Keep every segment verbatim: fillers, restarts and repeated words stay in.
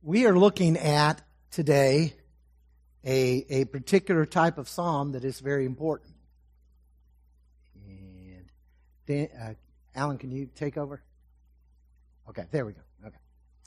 We are looking at today a, a particular type of psalm that is very important. And Dan, uh, Alan, can you take over? Okay, there we go. Okay.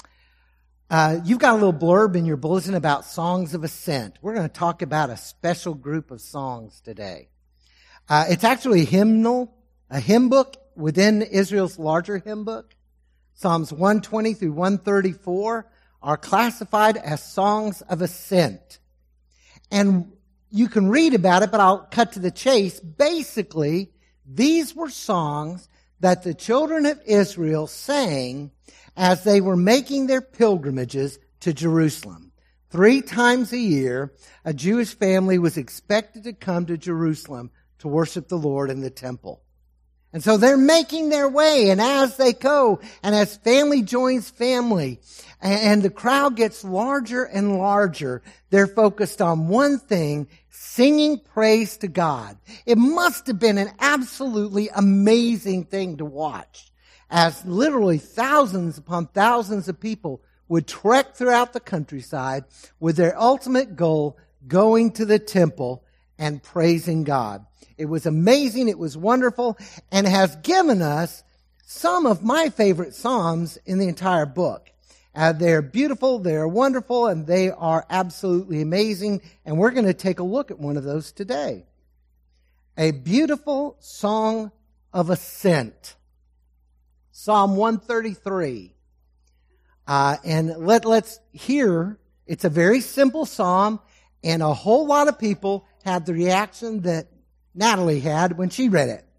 Uh, you've got a little blurb in your bulletin about songs of ascent. We're going to talk about a special group of songs today. Uh, it's actually a hymnal, a hymn book within Israel's larger hymn book. Psalms one twenty through one thirty-four are classified as songs of ascent. And you can read about it, but I'll cut to the chase. Basically, these were songs that the children of Israel sang as they were making their pilgrimages to Jerusalem. Three times a year, a Jewish family was expected to come to Jerusalem to worship the Lord in the temple. And so they're making their way, and as they go, and as family joins family, and the crowd gets larger and larger, they're focused on one thing, singing praise to God. It must have been an absolutely amazing thing to watch, as literally thousands upon thousands of people would trek throughout the countryside with their ultimate goal, going to the temple and praising God. It was amazing, it was wonderful, and has given us some of my favorite psalms in the entire book. Uh, they're beautiful, they're wonderful, and they are absolutely amazing, and we're going to take a look at one of those today. A beautiful song of ascent. Psalm one thirty-three. Uh, and let, let's hear, it's a very simple psalm, and a whole lot of people had the reaction that Natalie had when she read it.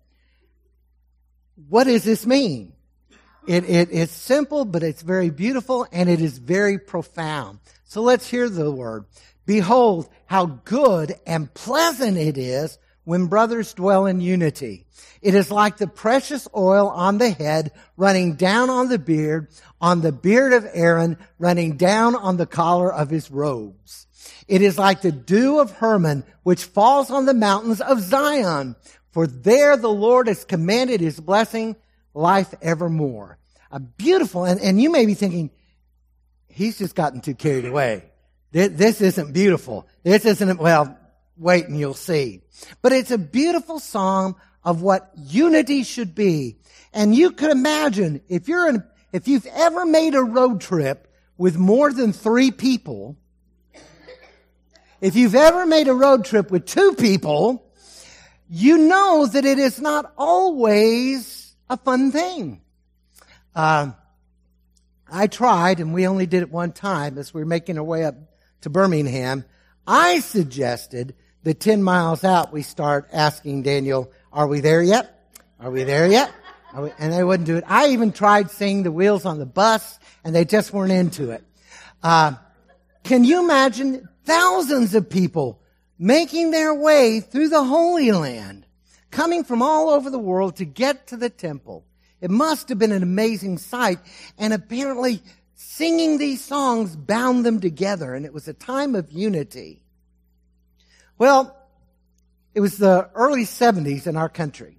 What does this mean? It, it, it's simple, but it's very beautiful, and it is very profound. So let's hear the word. Behold, how good and pleasant it is when brothers dwell in unity. It is like the precious oil on the head running down on the beard, on the beard of Aaron running down on the collar of his robes. It is like the dew of Hermon, which falls on the mountains of Zion. For there the Lord has commanded his blessing, life evermore. A beautiful, and, and you may be thinking, he's just gotten too carried away. This, this isn't beautiful. This isn't, well, wait and you'll see. But it's a beautiful song of what unity should be. And you could imagine, if you're in, if you've ever made a road trip with more than three people, if you've ever made a road trip with two people, you know that it is not always a fun thing. Uh, I tried, and we only did it one time as we were making our way up to Birmingham. I suggested that ten miles out we start asking Daniel, are we there yet? Are we there yet? Are we? And they wouldn't do it. I even tried seeing the wheels on the bus, and they just weren't into it. Uh, can you imagine thousands of people making their way through the Holy Land, coming from all over the world to get to the temple? It must have been an amazing sight, and apparently singing these songs bound them together, and it was a time of unity. Well, it was the early seventies in our country,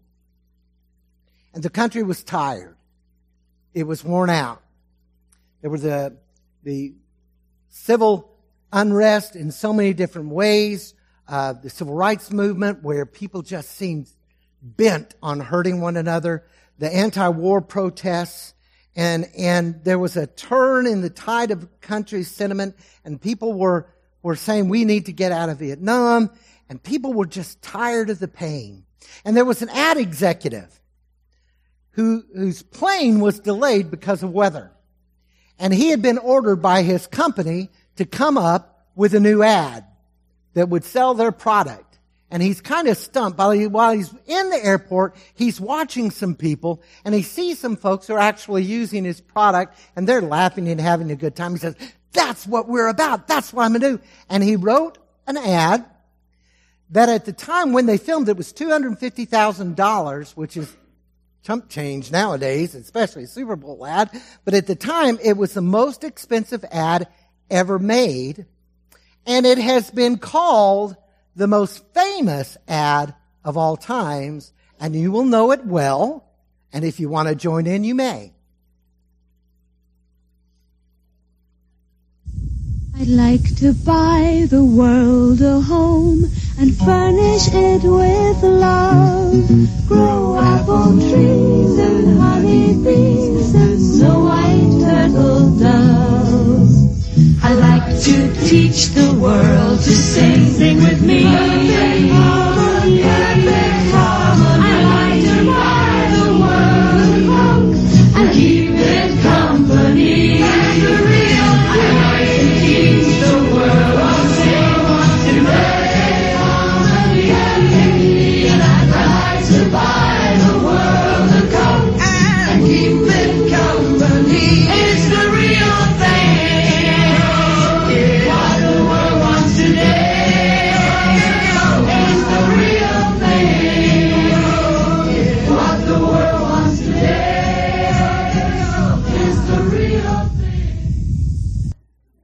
and the country was tired. It was worn out. There was the, the civil unrest in so many different ways, uh, the civil rights movement where people just seemed bent on hurting one another, the anti-war protests, and, and there was a turn in the tide of country sentiment, and people were, were saying we need to get out of Vietnam, and people were just tired of the pain. And there was an ad executive who, whose plane was delayed because of weather. And he had been ordered by his company to come up with a new ad that would sell their product. And he's kind of stumped. While, he, while he's in the airport, he's watching some people, and he sees some folks who are actually using his product, and they're laughing and having a good time. He says, that's what we're about. That's what I'm going to do. And he wrote an ad that at the time when they filmed it was two hundred fifty thousand dollars, which is chump change nowadays, especially a Super Bowl ad. But at the time, it was the most expensive ad ever made. And it has been called the most famous ad of all times. And you will know it well. And if you want to join in, you may. I'd like to buy the world a home and furnish it with love. Grow apple trees and honey bees and snow white turtle doves. I'd like to teach the world to sing, sing with me. Perfect harmony, perfect harmony. I'd like to buy the world a coke and keep it company. That's the real thing. I'd like to teach the world to sing, to perfect harmony, and I'd like to buy the world a coke and keep it company. It's the real thing. What the world wants today is the real thing. What the world wants today is the real thing.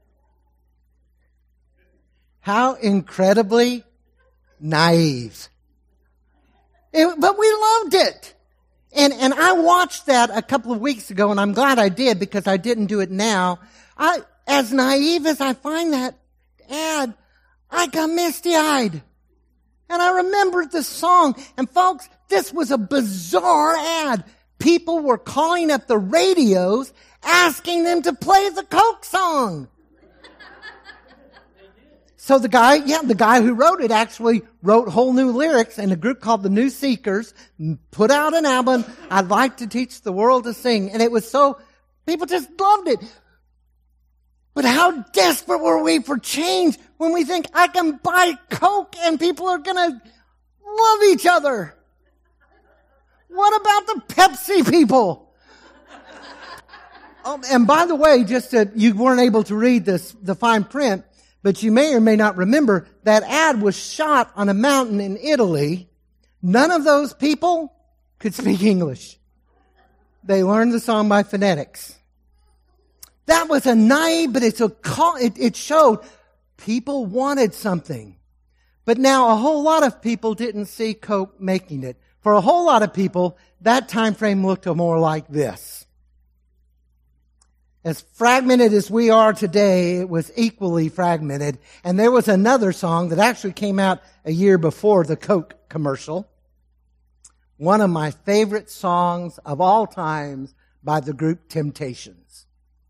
How incredibly naive. It- but we loved it. And, and I watched that a couple of weeks ago, and I'm glad I did because I didn't do it now. I, as naive as I find that ad, I got misty-eyed. And I remembered the song. And folks, this was a bizarre ad. People were calling up the radios asking them to play the Coke song. So the guy, yeah, the guy who wrote it actually wrote whole new lyrics, and a group called the New Seekers put out an album, I'd Like to Teach the World to Sing. And it was so, people just loved it. But how desperate were we for change when we think I can buy Coke and people are going to love each other? What about the Pepsi people? Oh, and by the way, just that you weren't able to read this, the fine print, but you may or may not remember that ad was shot on a mountain in Italy. None of those people could speak English. They learned the song by phonetics. That was a naive, but it's a call, it, it showed people wanted something. But now a whole lot of people didn't see Coke making it. For a whole lot of people, that time frame looked more like this. As fragmented as we are today, it was equally fragmented. And there was another song that actually came out a year before the Coke commercial. One of my favorite songs of all times by the group Temptations.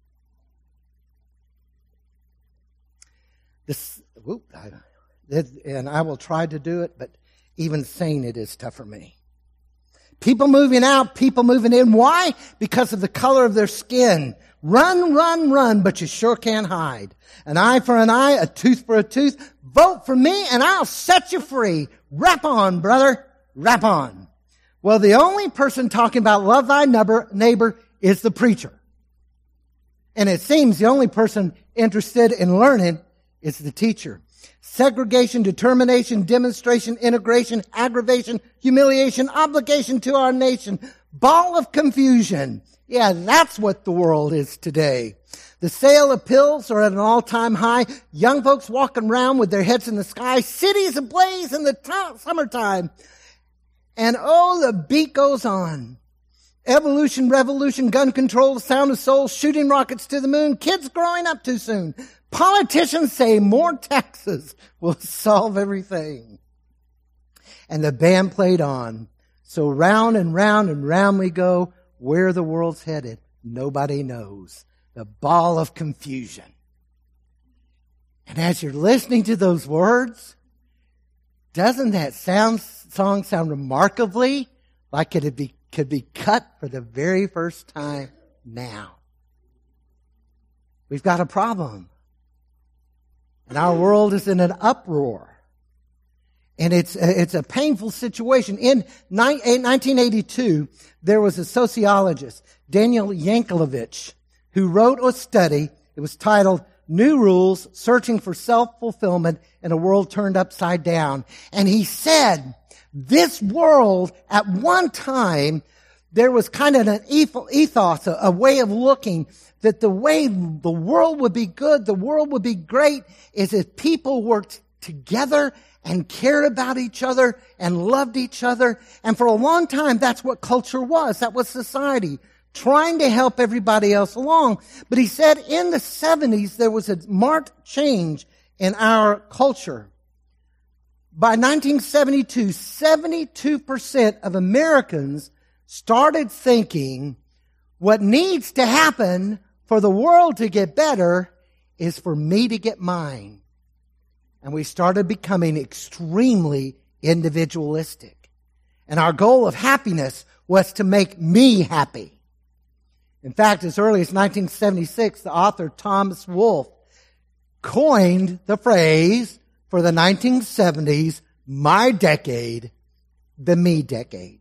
This, whoop, I, and I will try to do it, but even saying it is tough for me. People moving out, people moving in. Why? Because of the color of their skin. Run, run, run, but you sure can't hide. An eye for an eye, a tooth for a tooth. Vote for me and I'll set you free. Rap on, brother. Rap on. Well, the only person talking about love thy neighbor, neighbor is the preacher. And it seems the only person interested in learning is the teacher. Segregation, determination, demonstration, integration, aggravation, humiliation, obligation to our nation. Ball of confusion. Yeah, that's what the world is today. The sale of pills are at an all-time high. Young folks walking around with their heads in the sky. Cities ablaze in the t- summertime. And oh, the beat goes on. Evolution, revolution, gun control, the sound of soul, shooting rockets to the moon, kids growing up too soon. Politicians say more taxes will solve everything. And the band played on. So round and round and round we go. Where the world's headed, nobody knows. The ball of confusion. And as you're listening to those words, doesn't that sound, song sound remarkably like it be, could be cut for the very first time now? We've got a problem. And our world is in an uproar. And it's, it's a painful situation. In nineteen eighty-two, there was a sociologist, Daniel Yankelovich, who wrote a study. It was titled New Rules, Searching for Self-Fulfillment in a World Turned Upside Down. And he said, this world, at one time, there was kind of an ethos, a, a way of looking that the way the world would be good, the world would be great, is if people worked together and cared about each other and loved each other. And for a long time, that's what culture was. That was society. trying to help everybody else along. But he said in the seventies, there was a marked change in our culture. By nineteen seventy-two, seventy-two percent of Americans started thinking what needs to happen for the world to get better is for me to get mine. And we started becoming extremely individualistic. And our goal of happiness was to make me happy. In fact, as early as nineteen seventy-six, the author Thomas Wolfe coined the phrase for the nineteen seventies, my decade, the me decade.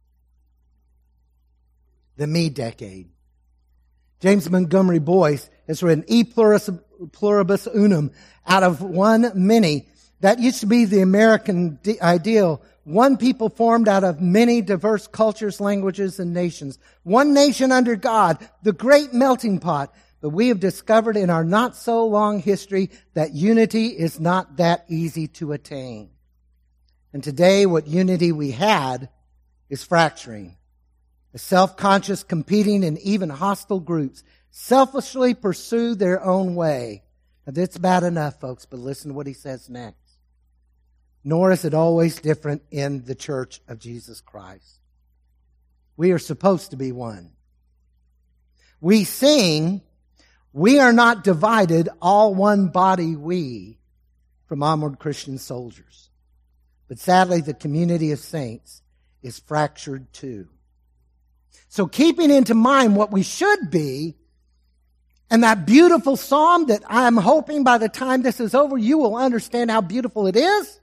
The me decade. James Montgomery Boyce has written E pluribus, pluribus unum, out of one many. That used to be the American ideal. One people formed out of many diverse cultures, languages, and nations. One nation under God, the great melting pot. But we have discovered in our not so long history that unity is not that easy to attain. And today what unity we had is fracturing. The self-conscious, competing, and even hostile groups selfishly pursue their own way. Now, that's bad enough, folks, but listen to what he says next. Nor is it always different in the church of Jesus Christ. We are supposed to be one. We sing, we are not divided, all one body we, from Onward Christian Soldiers. But sadly, the community of saints is fractured too. So keeping into mind what we should be, and that beautiful psalm that I'm hoping by the time this is over, you will understand how beautiful it is,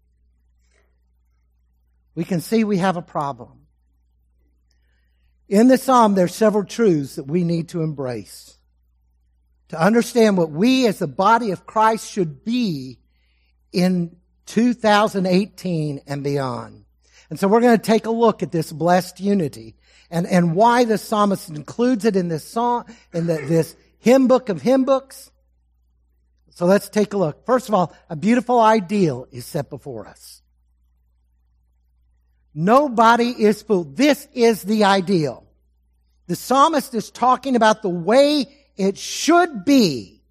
we can see we have a problem. In the psalm, there are several truths that we need to embrace to understand what we as the body of Christ should be in two thousand eighteen and beyond. And so we're going to take a look at this blessed unity and, and why the psalmist includes it in this song, in the, this hymn book of hymn books. So let's take a look. First of all, a beautiful ideal is set before us. Nobody is fooled. This is the ideal. The psalmist is talking about the way it should be.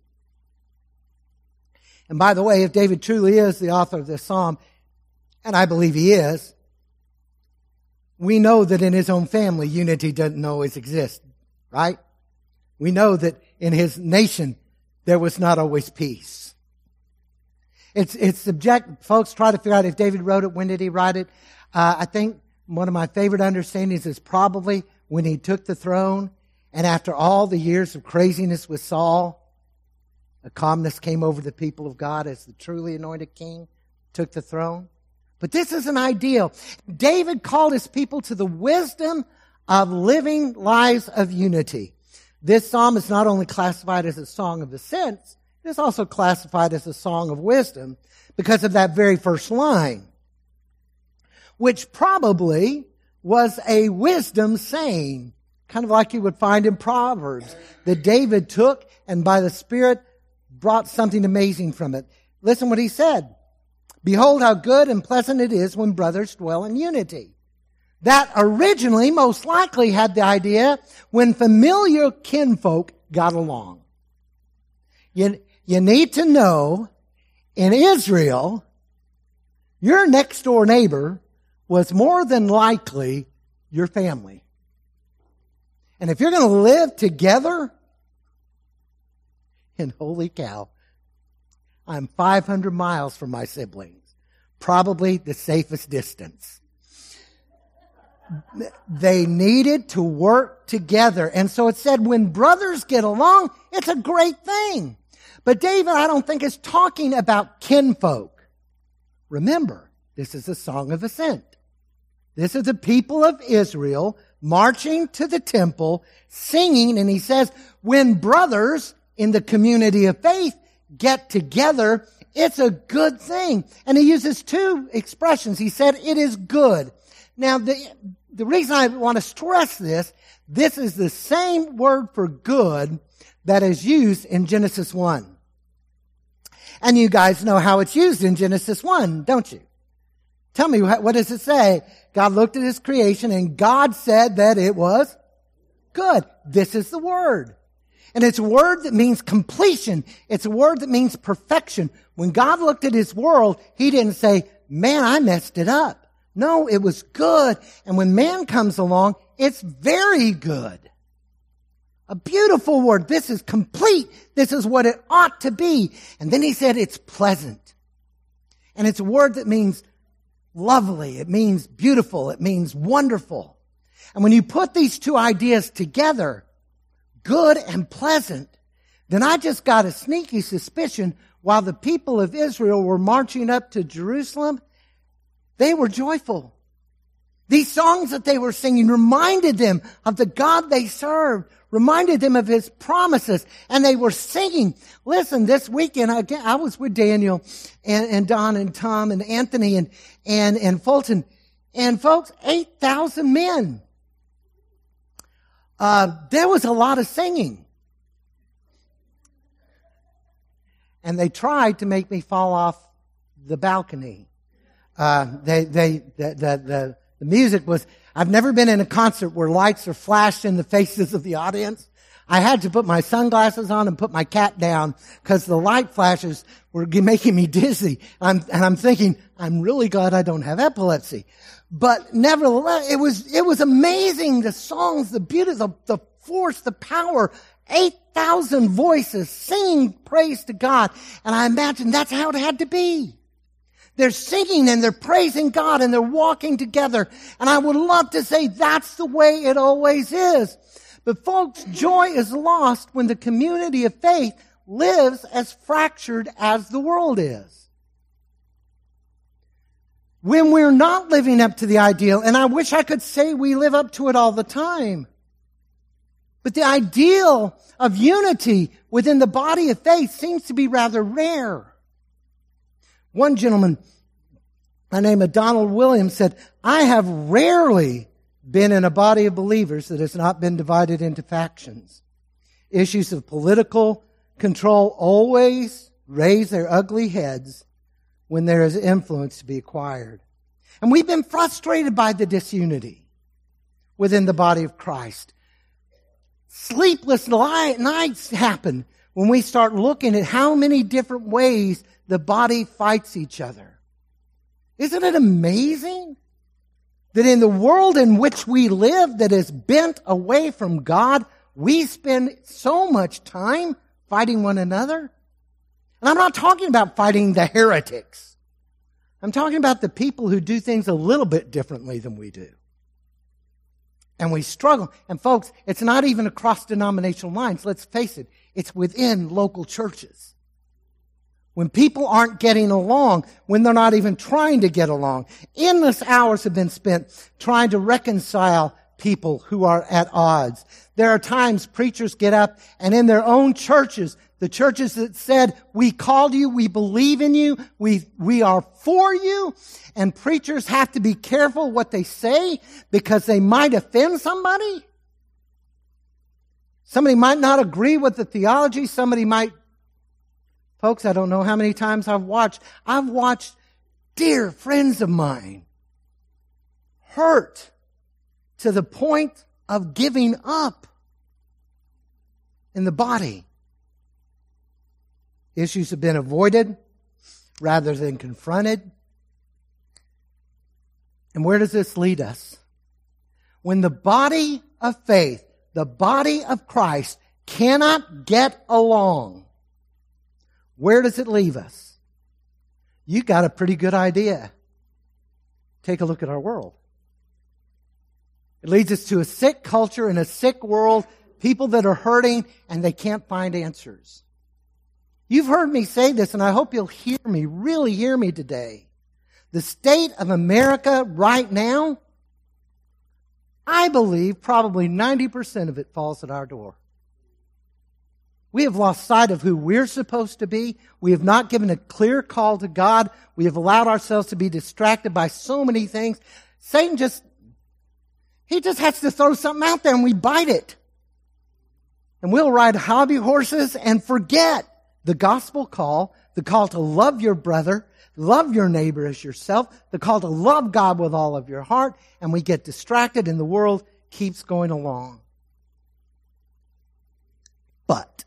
And by the way, if David truly is the author of this psalm, and I believe he is, we know that in his own family, unity doesn't always exist, right? We know that in his nation, there was not always peace. It's, it's subject, folks try to figure out if David wrote it, when did he write it? Uh, I think one of my favorite understandings is probably when he took the throne, and after all the years of craziness with Saul, a calmness came over the people of God as the truly anointed king took the throne. But this is an ideal. David called his people to the wisdom of living lives of unity. This psalm is not only classified as a song of ascents, it is also classified as a song of wisdom because of that very first line, which probably was a wisdom saying, kind of like you would find in Proverbs, that David took and by the Spirit brought something amazing from it. Listen what he said. Behold how good and pleasant it is when brothers dwell in unity. That originally most likely had the idea when familiar kinfolk got along. You, you need to know, in Israel, your next door neighbor was more than likely your family. And if you're going to live together, and holy cow, I'm five hundred miles from my siblings. Probably the safest distance. They needed to work together. And so it said when brothers get along, it's a great thing. But David, I don't think, is talking about kinfolk. Remember, this is a song of ascent. This is the people of Israel marching to the temple, singing, and he says, when brothers in the community of faith get together, it's a good thing. And he uses two expressions. He said, it is good. Now, the, the reason I want to stress this, this is the same word for good that is used in Genesis one. And you guys know how it's used in Genesis one, don't you? Tell me, what does it say? God looked at his creation and God said that it was good. This is the word. And it's a word that means completion. It's a word that means perfection. When God looked at his world, he didn't say, man, I messed it up. No, it was good. And when man comes along, it's very good. A beautiful word. This is complete. This is what it ought to be. And then he said it's pleasant. And it's a word that means lovely. It means beautiful. It means wonderful. And when you put these two ideas together, good and pleasant, then I just got a sneaky suspicion while the people of Israel were marching up to Jerusalem, they were joyful. These songs that they were singing reminded them of the God they served, reminded them of his promises, and they were singing. Listen, this weekend, I, I was with Daniel and, and Don and Tom and Anthony and, and, and Fulton, and folks, eight thousand men. Uh, there was a lot of singing. And they tried to make me fall off the balcony. Uh, they, they, the, the, the, the music was, I've never been in a concert where lights are flashed in the faces of the audience. I had to put my sunglasses on and put my cap down because the light flashes were making me dizzy. I'm, and I'm thinking, I'm really glad I don't have epilepsy. But nevertheless, it was, it was amazing. The songs, the beauty, the, the force, the power, eight thousand voices singing praise to God. And I imagine that's how it had to be. They're singing and they're praising God and they're walking together. And I would love to say that's the way it always is. But folks, joy is lost when the community of faith lives as fractured as the world is. When we're not living up to the ideal, and I wish I could say we live up to it all the time, but the ideal of unity within the body of faith seems to be rather rare. One gentleman, by the name of Donald Williams, said, I have rarely been in a body of believers that has not been divided into factions. Issues of political control always raise their ugly heads when there is influence to be acquired. And we've been frustrated by the disunity within the body of Christ. Sleepless nights happen when we start looking at how many different ways the body fights each other. Isn't it amazing that in the world in which we live that is bent away from God, we spend so much time fighting one another? And I'm not talking about fighting the heretics. I'm talking about the people who do things a little bit differently than we do. And we struggle. And folks, it's not even across denominational lines. Let's face it. It's within local churches. When people aren't getting along, when they're not even trying to get along. Endless hours have been spent trying to reconcile people who are at odds. There are times preachers get up and in their own churches, the churches that said, we called you, we believe in you, we, we are for you, and preachers have to be careful what they say because they might offend somebody. Somebody might not agree with the theology, somebody might. Folks, I don't know how many times I've watched. I've watched dear friends of mine hurt to the point of giving up in the body. Issues have been avoided rather than confronted. And where does this lead us? When the body of faith, the body of Christ, cannot get along, where does it leave us? You got a pretty good idea. Take a look at our world. It leads us to a sick culture and a sick world, people that are hurting and they can't find answers. You've heard me say this, and I hope you'll hear me, really hear me today. The state of America right now, I believe probably ninety percent of it falls at our door. We have lost sight of who we're supposed to be. We have not given a clear call to God. We have allowed ourselves to be distracted by so many things. Satan just, he just has to throw something out there and we bite it. And we'll ride hobby horses and forget the gospel call, the call to love your brother, love your neighbor as yourself, the call to love God with all of your heart, and we get distracted and the world keeps going along. but.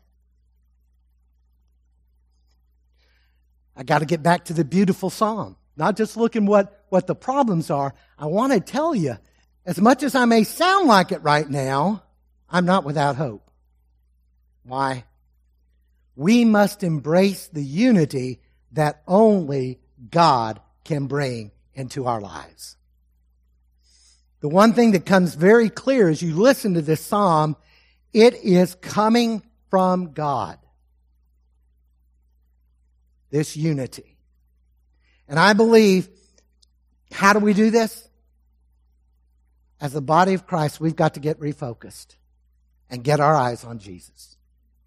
I got to get back to the beautiful psalm. Not just looking what, what the problems are. I want to tell you, as much as I may sound like it right now, I'm not without hope. Why? We must embrace the unity that only God can bring into our lives. The one thing that comes very clear as you listen to this psalm, it is coming from God. This unity. And I believe, how do we do this? As the body of Christ, we've got to get refocused and get our eyes on Jesus.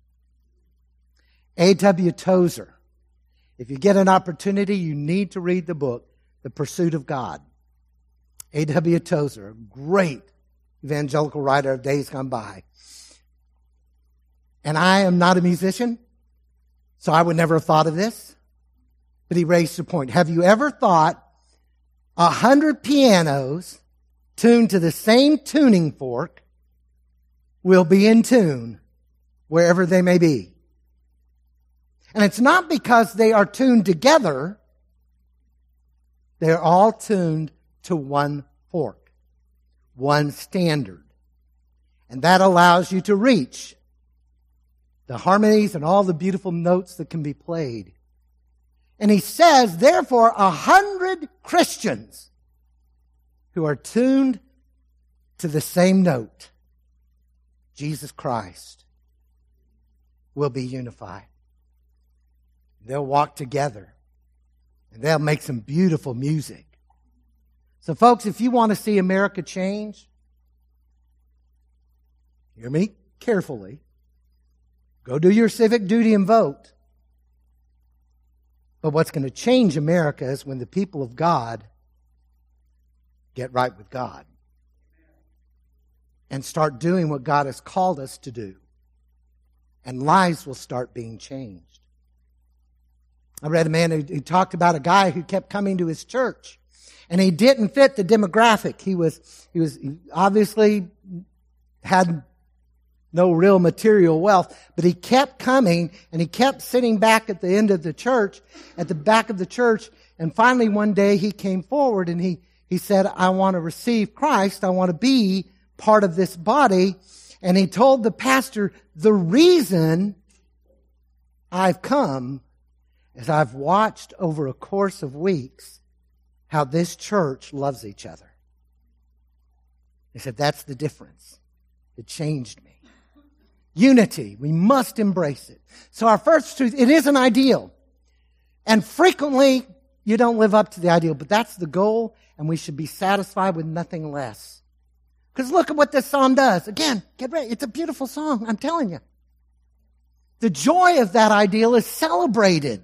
A W Tozer. If you get an opportunity, you need to read the book, The Pursuit of God. A W Tozer, a great evangelical writer of days gone by. And I am not a musician, so I would never have thought of this. But he raised the point. Have you ever thought a hundred pianos tuned to the same tuning fork will be in tune wherever they may be? And it's not because they are tuned together. They're all tuned to one fork, one standard. And that allows you to reach the harmonies and all the beautiful notes that can be played. And he says, therefore, a hundred Christians who are tuned to the same note, Jesus Christ, will be unified. They'll walk together and they'll make some beautiful music. So folks, if you want to see America change, hear me carefully. Go do your civic duty and vote. But what's going to change America is when the people of God get right with God and start doing what God has called us to do. And lives will start being changed. I read a man who, who talked about a guy who kept coming to his church. And he didn't fit the demographic. He was, he was he obviously had no real material wealth, but he kept coming and he kept sitting back at the end of the church, at the back of the church. And finally one day he came forward and he, he said, I want to receive Christ. I want to be part of this body. And he told the pastor, the reason I've come is I've watched over a course of weeks how this church loves each other. He said, that's the difference. It changed me. Unity. We must embrace it. So our first truth, it is an ideal. And frequently, you don't live up to the ideal, but that's the goal, and we should be satisfied with nothing less. Because look at what this psalm does. Again, get ready. It's a beautiful song, I'm telling you. The joy of that ideal is celebrated.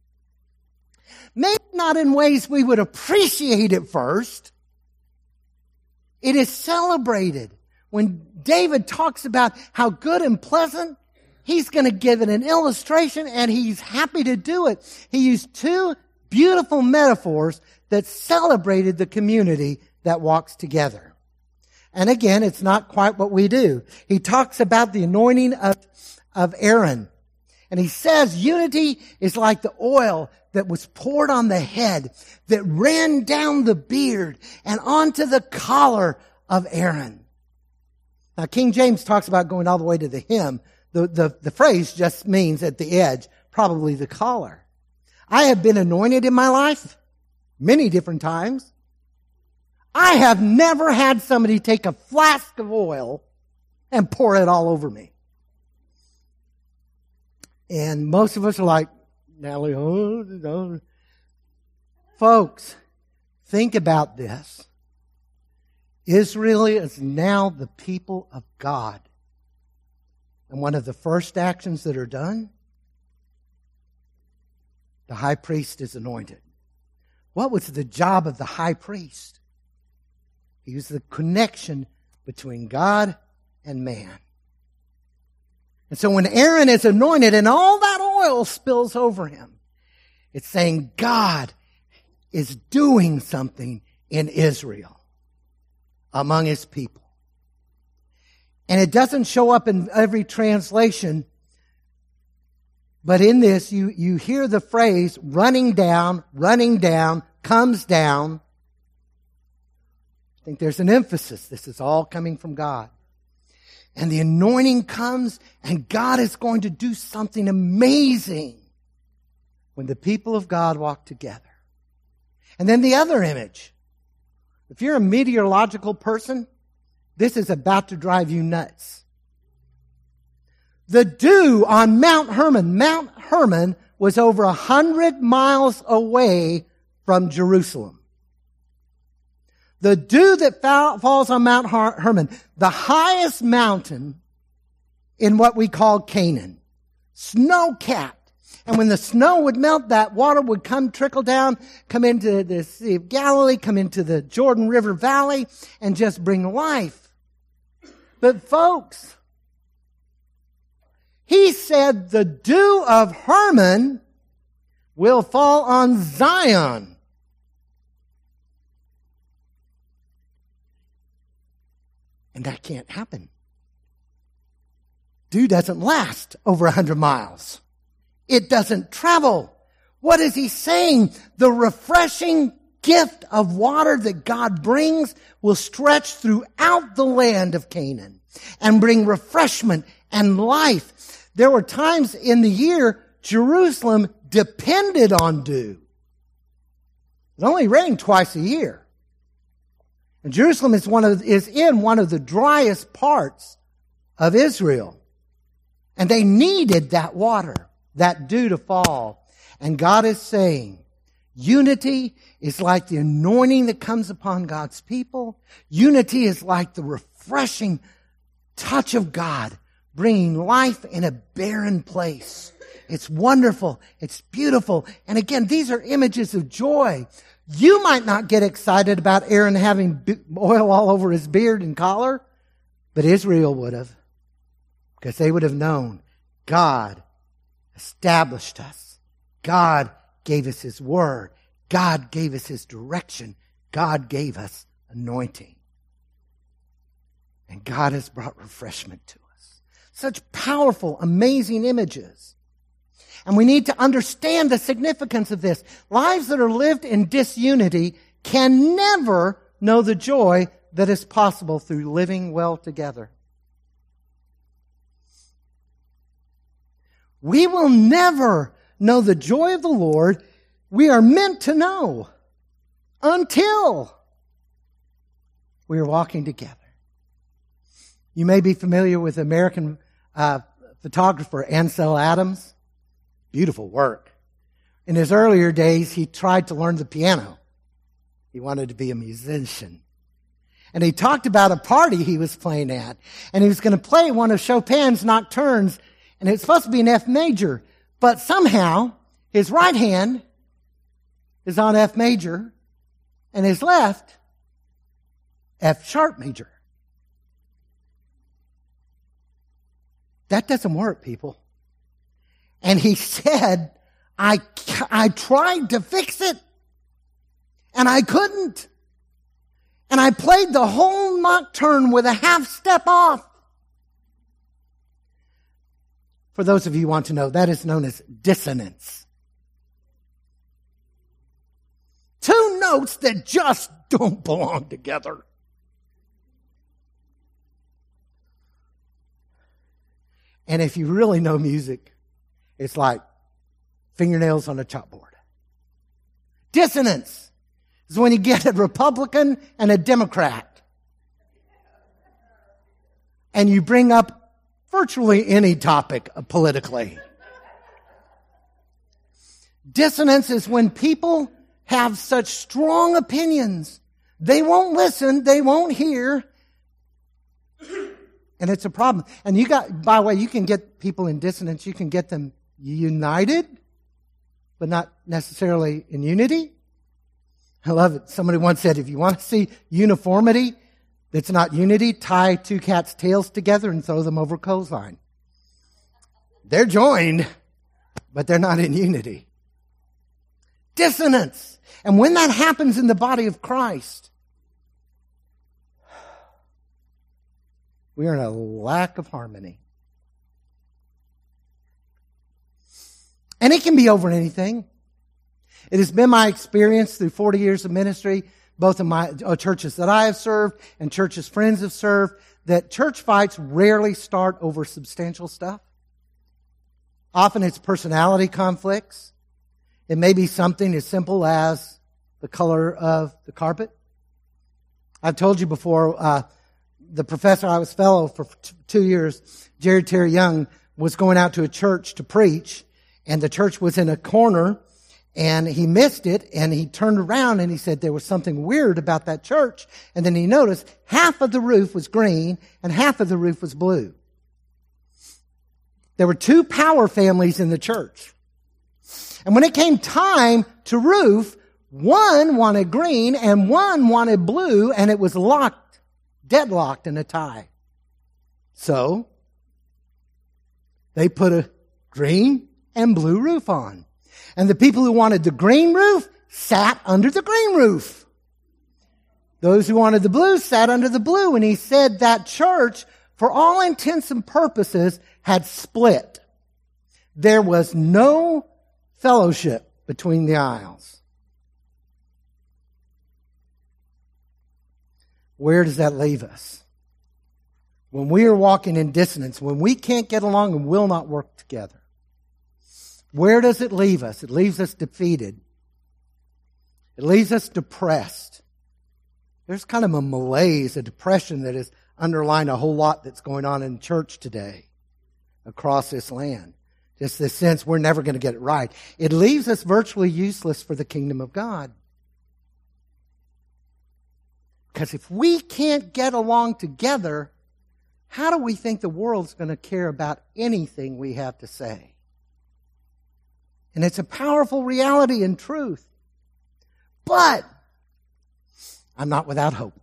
Maybe not in ways we would appreciate it first. It is celebrated. When David talks about how good and pleasant, he's going to give it an illustration, and he's happy to do it. He used two beautiful metaphors that celebrated the community that walks together. And again, it's not quite what we do. He talks about the anointing of, of Aaron. And he says unity is like the oil that was poured on the head, that ran down the beard and onto the collar of Aaron. Now, King James talks about going all the way to the hem. The, the, the phrase just means at the edge, probably the collar. I have been anointed in my life many different times. I have never had somebody take a flask of oil and pour it all over me. And most of us are like, Natalie, oh, no. Folks, think about this. Israel is now the people of God. And one of the first actions that are done, the high priest is anointed. What was the job of the high priest? He was the connection between God and man. And so when Aaron is anointed and all that oil spills over him, it's saying God is doing something in Israel among his people. And it doesn't show up in every translation But in this, you, you hear the phrase running down, running down, comes down. I think there's an emphasis. This is all coming from God. And the anointing comes, and God is going to do something amazing when the people of God walk together. And then the other image. If you're a meteorological person, this is about to drive you nuts. The dew on Mount Hermon. Mount Hermon was over a hundred miles away from Jerusalem. The dew that falls on Mount Hermon, the highest mountain in what we call Canaan, snow-capped. And when the snow would melt, that water would come, trickle down, come into the Sea of Galilee, come into the Jordan River Valley, and just bring life. But folks, he said the dew of Hermon will fall on Zion. And that can't happen. Dew doesn't last over a hundred miles. It doesn't travel. What is he saying? The refreshing gift of water that God brings will stretch throughout the land of Canaan and bring refreshment and life. There were times in the year Jerusalem depended on dew. It only rained twice a year. And Jerusalem is one of, is in one of the driest parts of Israel. And they needed that water, that dew to fall. And God is saying, unity is like the anointing that comes upon God's people. Unity is like the refreshing touch of God, bringing life in a barren place. It's wonderful. It's beautiful. And again, these are images of joy. You might not get excited about Aaron having oil all over his beard and collar, but Israel would have, because they would have known God established us. God gave us His word. God gave us His direction. God gave us anointing. And God has brought refreshment to us. Such powerful, amazing images. And we need to understand the significance of this. Lives that are lived in disunity can never know the joy that is possible through living well together. We will never know the joy of the Lord we are meant to know until we are walking together. You may be familiar with American uh, photographer Ansel Adams. Beautiful work. In his earlier days, he tried to learn the piano. He wanted to be a musician. And he talked about a party he was playing at. And he was going to play one of Chopin's nocturnes. And it's supposed to be an F major. But somehow, his right hand is on F major. And his left, F sharp major. That doesn't work, people. And he said, I, I tried to fix it, and I couldn't. And I played the whole nocturne with a half step off. For those of you who want to know, that is known as dissonance. Two notes that just don't belong together. And if you really know music, it's like fingernails on a chalkboard. Dissonance is when you get a Republican and a Democrat. And you bring up virtually any topic politically. Dissonance is when people have such strong opinions. They won't listen. They won't hear. And it's a problem. And you got, by the way, you can get people in dissonance. You can get them united, but not necessarily in unity. I love it. Somebody once said, if you want to see uniformity that's not unity, tie two cats' tails together and throw them over a clothesline. They're joined, but they're not in unity. Dissonance. And when that happens in the body of Christ, we are in a lack of harmony. And it can be over anything. It has been my experience through forty years of ministry, both in my uh, churches that I have served and churches friends have served, that church fights rarely start over substantial stuff. Often it's personality conflicts. It may be something as simple as the color of the carpet. I've told you before, uh, the professor I was fellow for t- two years, Jerry Terry Young, was going out to a church to preach, and the church was in a corner, and he missed it, and he turned around and he said there was something weird about that church, and then he noticed half of the roof was green and half of the roof was blue. There were two power families in the church. And when it came time to roof, one wanted green and one wanted blue, and it was locked, deadlocked in a tie. So, they put a green and blue roof on. And the people who wanted the green roof sat under the green roof. Those who wanted the blue sat under the blue. And he said that church, for all intents and purposes, had split. There was no fellowship between the aisles. Where does that leave us? When we are walking in dissonance, when we can't get along and will not work together, where does it leave us? It leaves us defeated. It leaves us depressed. There's kind of a malaise, a depression that is underlying a whole lot that's going on in church today across this land. Just this sense we're never going to get it right. It leaves us virtually useless for the kingdom of God. Because if we can't get along together, how do we think the world's going to care about anything we have to say? And it's a powerful reality and truth. But I'm not without hope.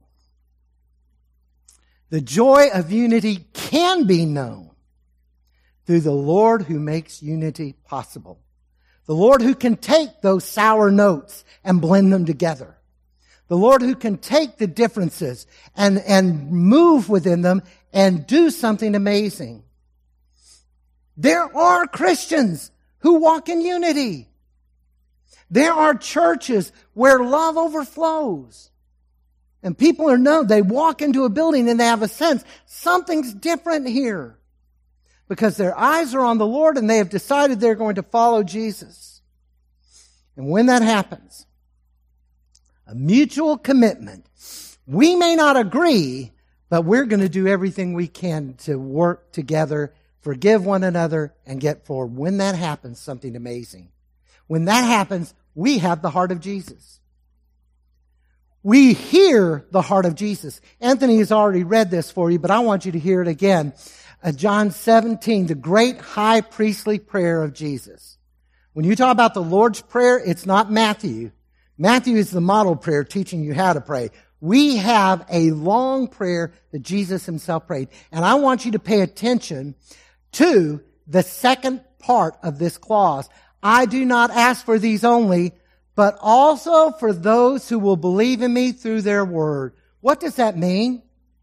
The joy of unity can be known through the Lord who makes unity possible. The Lord who can take those sour notes and blend them together. The Lord who can take the differences and, and move within them and do something amazing. There are Christians who walk in unity. There are churches where love overflows. And people are known, they walk into a building and they have a sense, something's different here. Because their eyes are on the Lord and they have decided they're going to follow Jesus. And when that happens, a mutual commitment, we may not agree, but we're going to do everything we can to work together, forgive one another, and get forward. When that happens, something amazing. When that happens, we have the heart of Jesus. We hear the heart of Jesus. Anthony has already read this for you, but I want you to hear it again. Uh, John seventeen, the great high priestly prayer of Jesus. When you talk about the Lord's Prayer, it's not Matthew. Matthew is the model prayer teaching you how to pray. We have a long prayer that Jesus himself prayed. And I want you to pay attention to the second part of this clause. I do not ask for these only, but also for those who will believe in me through their word. What does that mean?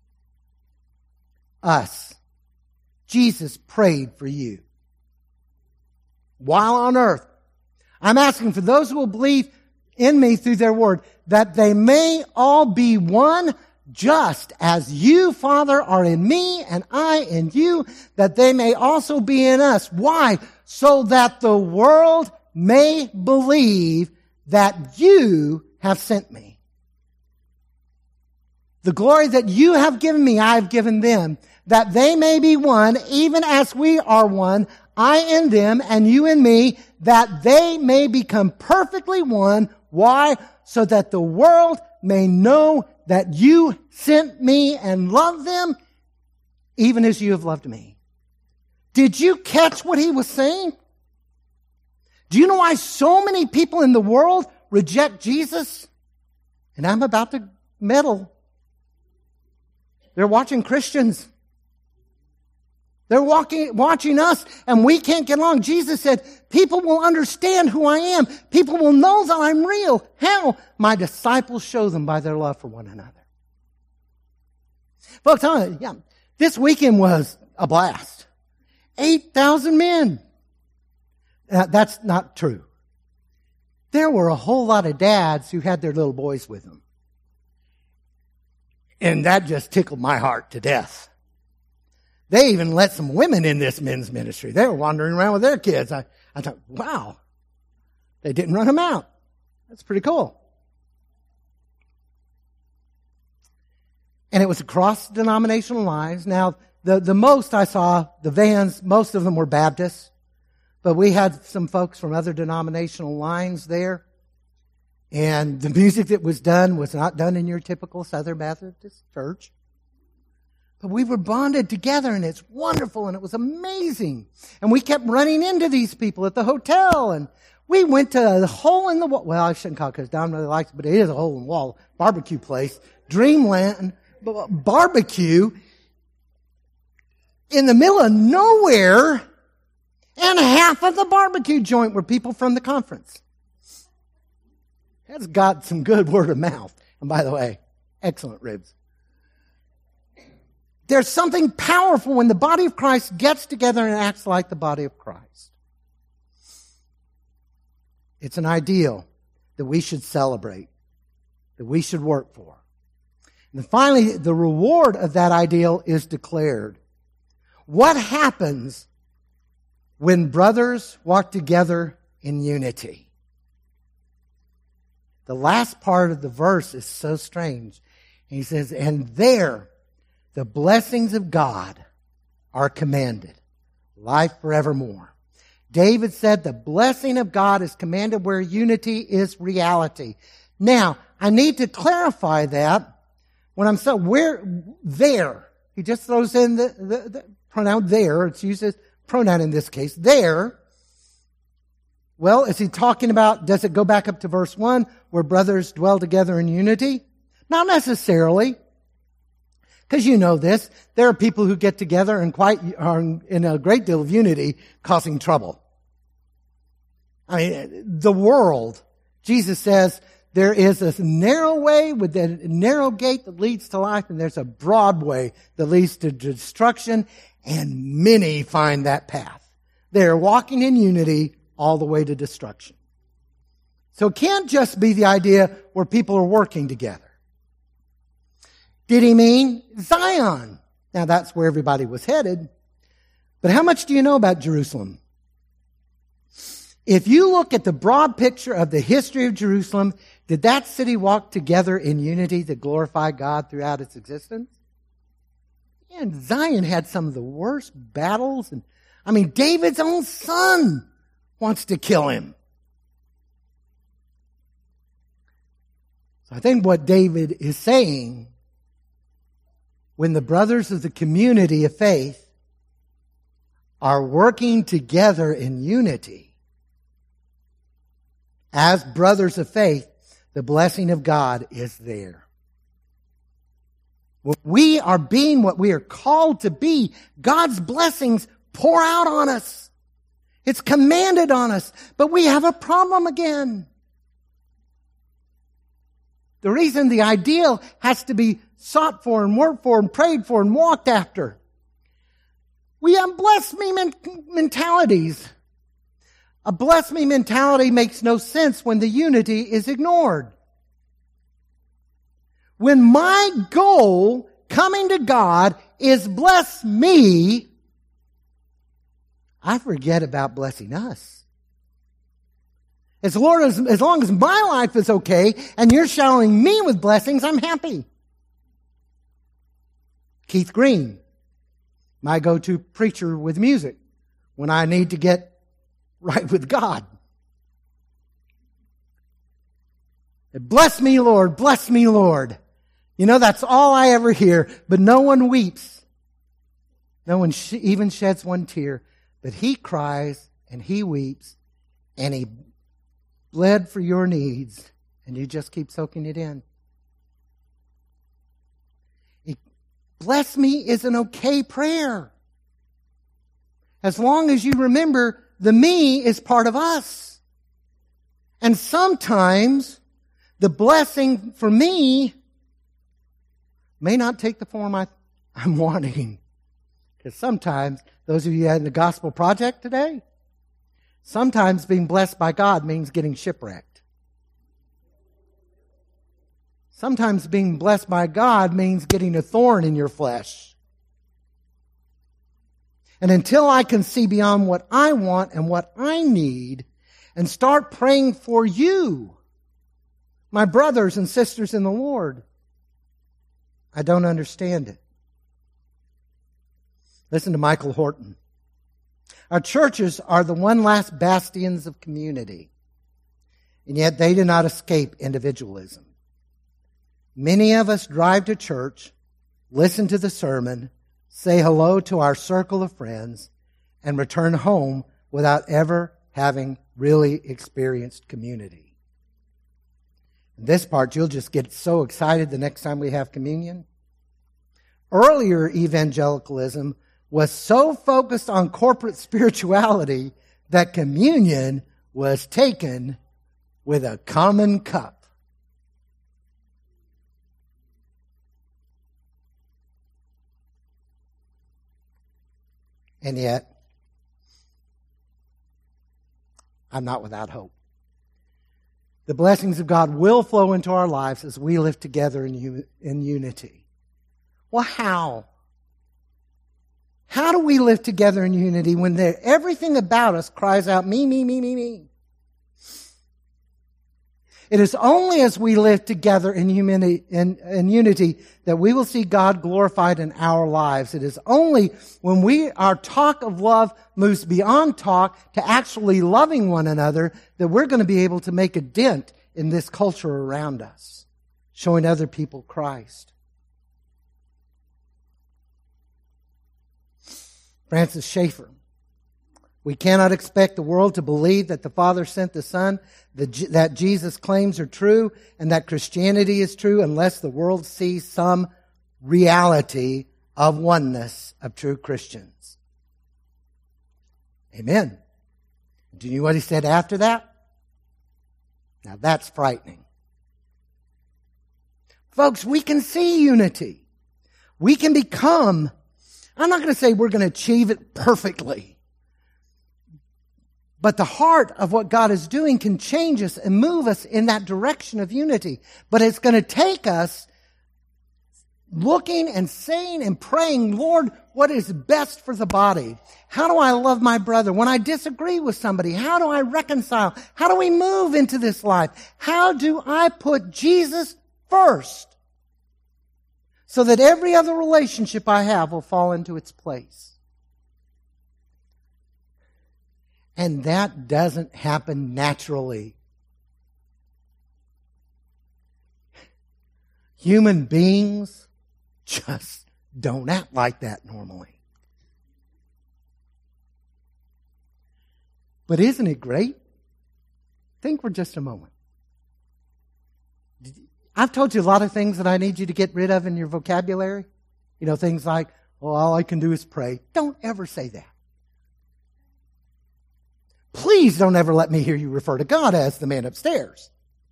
Us. Jesus prayed for you. While on earth, I'm asking for those who will believe in me through their word, that they may all be one, just as you, Father, are in me and I in you, that they may also be in us. Why? So that the world may believe that you have sent me. The glory that you have given me, I have given them, that they may be one, even as we are one, I in them and you in me, that they may become perfectly one. Why? So that the world may know that you sent me and loved them, even as you have loved me. Did you catch what he was saying? Do you know why so many people in the world reject Jesus? And I'm about to meddle. They're watching Christians. They're walking, watching us, and we can't get along. Jesus said, people will understand who I am. People will know that I'm real. How? My disciples show them by their love for one another. Folks, I, yeah, this weekend was a blast. eight thousand men. Uh, that's not true. There were a whole lot of dads who had their little boys with them. And that just tickled my heart to death. They even let some women in this men's ministry. They were wandering around with their kids. I, I thought, wow, they didn't run them out. That's pretty cool. And it was across denominational lines. Now, the, the most I saw, the vans, most of them were Baptists. But we had some folks from other denominational lines there. And the music that was done was not done in your typical Southern Baptist church. But we were bonded together, and it's wonderful, and it was amazing. And we kept running into these people at the hotel, and we went to the hole in the wall. Well, I shouldn't call it because Don really likes it, but it is a hole in the wall barbecue place. Dreamland barbecue in the middle of nowhere. And half of the barbecue joint were people from the conference. That's got some good word of mouth. And by the way, excellent ribs. There's something powerful when the body of Christ gets together and acts like the body of Christ. It's an ideal that we should celebrate, that we should work for. And finally, the reward of that ideal is declared. What happens when brothers walk together in unity? The last part of the verse is so strange. He says, and there the blessings of God are commanded, life forevermore. David said the blessing of God is commanded where unity is reality. Now, I need to clarify that when I'm saying where there. He just throws in the, the, the pronoun there. It's used as pronoun in this case. There. Well, is he talking about, does it go back up to verse one, where brothers dwell together in unity? Not necessarily. Because you know this, there are people who get together and quite are in a great deal of unity, causing trouble. I mean, the world, Jesus says, there is a narrow way with a narrow gate that leads to life, and there's a broad way that leads to destruction, and many find that path. They're walking in unity all the way to destruction. So it can't just be the idea where people are working together. Did he mean Zion? Now that's where everybody was headed. But how much do you know about Jerusalem? If you look at the broad picture of the history of Jerusalem, did that city walk together in unity to glorify God throughout its existence? And Zion had some of the worst battles. And I mean, David's own son wants to kill him. So I think what David is saying, when the brothers of the community of faith are working together in unity, as brothers of faith, the blessing of God is there. When we are being what we are called to be, God's blessings pour out on us. It's commanded on us, but we have a problem again. The reason the ideal has to be sought for and worked for and prayed for and walked after. We have bless me mentalities. A bless me mentality makes no sense when the unity is ignored. When my goal coming to God is bless me, I forget about blessing us. As Lord, as, as long as my life is okay and you're showering me with blessings, I'm happy. Keith Green, my go-to preacher with music when I need to get right with God. Bless me, Lord, bless me, Lord. You know, that's all I ever hear, but no one weeps. No one sh- even sheds one tear. But he cries and he weeps and he bled for your needs and you just keep soaking it in. It, bless me is an okay prayer. As long as you remember the me is part of us. And sometimes the blessing for me may not take the form I, I'm wanting. Because sometimes, those of you in the Gospel Project today, Sometimes being blessed by God means getting shipwrecked. Sometimes being blessed by God means getting a thorn in your flesh. And until I can see beyond what I want and what I need and start praying for you, my brothers and sisters in the Lord, I don't understand it. Listen to Michael Horton. Our churches are the one last bastions of community, and yet they do not escape individualism. Many of us drive to church, listen to the sermon, say hello to our circle of friends, and return home without ever having really experienced community. In this part, you'll just get so excited the next time we have communion. Earlier evangelicalism was so focused on corporate spirituality that communion was taken with a common cup. And yet, I'm not without hope. The blessings of God will flow into our lives as we live together in, in unity. Well, how? How do we live together in unity when everything about us cries out, me, me, me, me, me? It is only as we live together in, humani- in, in unity that we will see God glorified in our lives. It is only when we our talk of love moves beyond talk to actually loving one another that we're going to be able to make a dent in this culture around us, showing other people Christ. Francis Schaeffer. We cannot expect the world to believe that the Father sent the Son, that Jesus' claims are true, and that Christianity is true unless the world sees some reality of oneness of true Christians. Amen. Do you know what he said after that? Now that's frightening. Folks, we can see unity. We can become, I'm not going to say we're going to achieve it perfectly. But the heart of what God is doing can change us and move us in that direction of unity. But it's going to take us looking and saying and praying, Lord, what is best for the body? How do I love my brother? When I disagree with somebody, how do I reconcile? How do we move into this life? How do I put Jesus first so that every other relationship I have will fall into its place? And that doesn't happen naturally. Human beings just don't act like that normally. But isn't it great? Think for just a moment. I've told you a lot of things that I need you to get rid of in your vocabulary. You know, things like, oh, all I can do is pray. Don't ever say that. Please don't ever let me hear you refer to God as the man upstairs.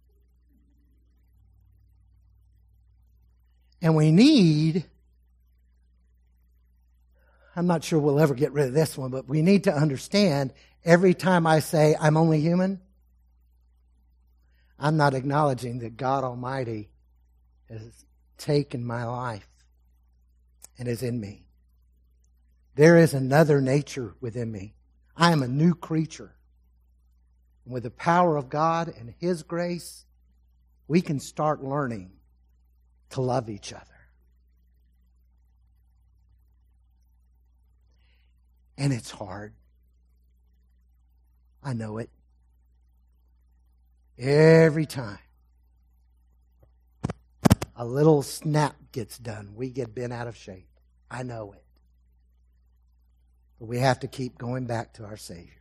And we need, I'm not sure we'll ever get rid of this one, but we need to understand every time I say I'm only human, I'm not acknowledging that God Almighty has taken my life and is in me. There is another nature within me. I am a new creature. And with the power of God and His grace, we can start learning to love each other. And it's hard. I know it. Every time a little snap gets done, we get bent out of shape. I know it. But we have to keep going back to our Savior.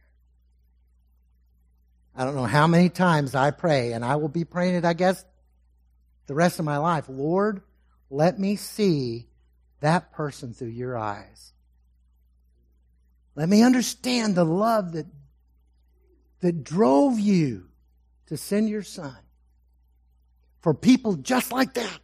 I don't know how many times I pray, and I will be praying it, I guess, the rest of my life. Lord, let me see that person through your eyes. Let me understand the love that, that drove you to send your Son for people just like that.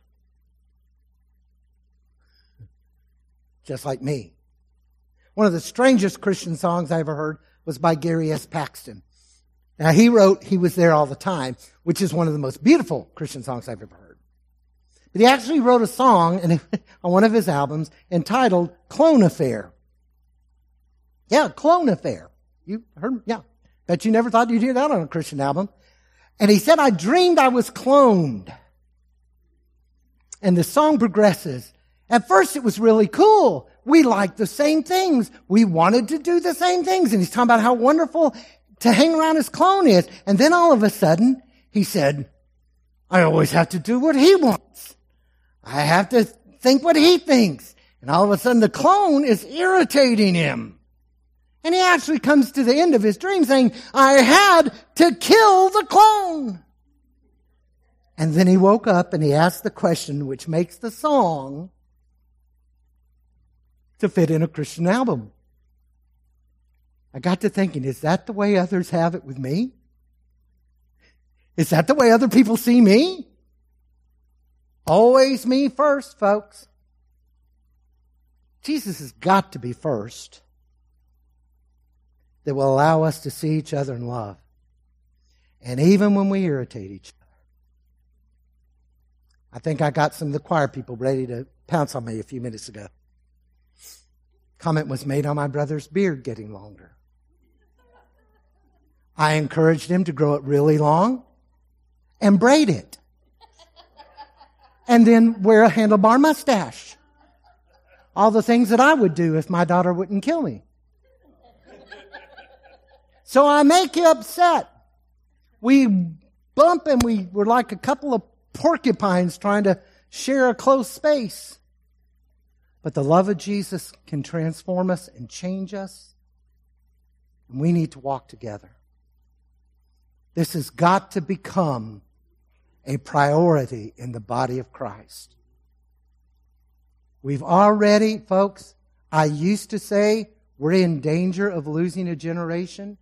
Just like me. One of the strangest Christian songs I ever heard was by Gary S. Paxton. Now, he wrote He Was There All the Time, which is one of the most beautiful Christian songs I've ever heard. But he actually wrote a song on one of his albums entitled Clone Affair. Yeah, Clone Affair. You heard, yeah. Bet you never thought you'd hear that on a Christian album. And he said, I dreamed I was cloned. And the song progresses. At first, it was really cool. We liked the same things. We wanted to do the same things. And he's talking about how wonderful to hang around his clone is. And then all of a sudden, he said, I always have to do what he wants. I have to think what he thinks. And all of a sudden, the clone is irritating him. And he actually comes to the end of his dream saying, I had to kill the clone. And then he woke up and he asked the question which makes the song to fit in a Christian album. I got to thinking, is that the way others have it with me? Is that the way other people see me? Always me first, folks. Jesus has got to be first. That will allow us to see each other in love. And even when we irritate each other. I think I got some of the choir people ready to pounce on me a few minutes ago. Comment was made on my brother's beard getting longer. I encouraged him to grow it really long and braid it. And then wear a handlebar mustache. All the things that I would do if my daughter wouldn't kill me. So I make you upset. We bump and we were like a couple of porcupines trying to share a close space. But the love of Jesus can transform us and change us. And we need to walk together. This has got to become a priority in the body of Christ. We've already, folks, I used to say we're in danger of losing a generation.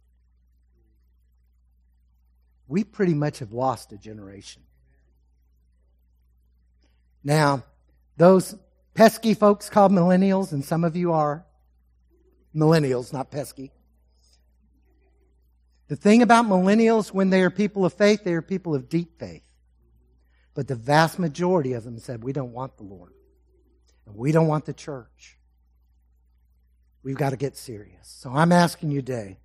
We pretty much have lost a generation. Now, those pesky folks called millennials, and some of you are millennials, not pesky. The thing about millennials, when they are people of faith, they are people of deep faith. But the vast majority of them said, we don't want the Lord. And we don't want the church. We've got to get serious. So I'm asking you today,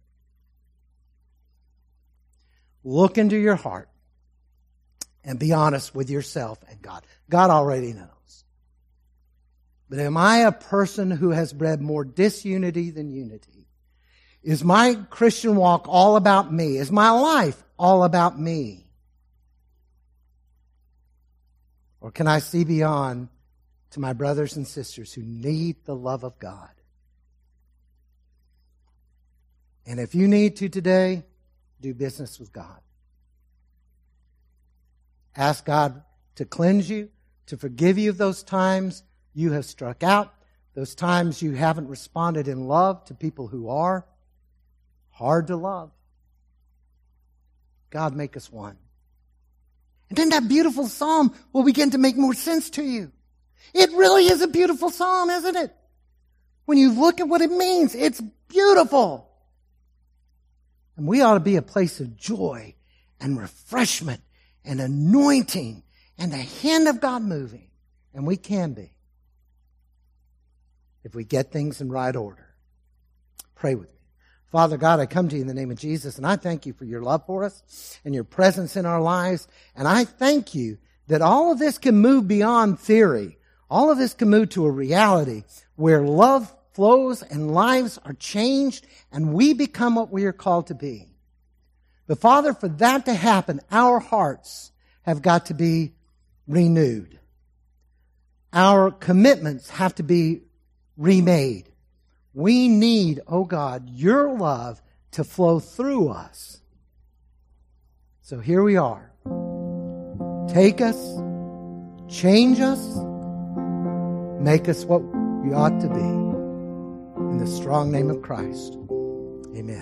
look into your heart and be honest with yourself and God. God already knows. But am I a person who has bred more disunity than unity? Is my Christian walk all about me? Is my life all about me? Or can I see beyond to my brothers and sisters who need the love of God? And if you need to today, do business with God. Ask God to cleanse you, to forgive you of those times you have struck out, those times you haven't responded in love to people who are hard to love. God, make us one. And then that beautiful psalm will begin to make more sense to you. It really is a beautiful psalm, isn't it? When you look at what it means, it's beautiful. And we ought to be a place of joy and refreshment and anointing and the hand of God moving. And we can be if we get things in right order. Pray with me. Father God, I come to you in the name of Jesus, and I thank you for your love for us and your presence in our lives. And I thank you that all of this can move beyond theory. All of this can move to a reality where love flows and lives are changed and we become what we are called to be. But Father, for that to happen, our hearts have got to be renewed. Our commitments have to be remade. We need, oh God, your love to flow through us. So here we are. Take us, change us, make us what we ought to be. In the strong name of Christ, amen.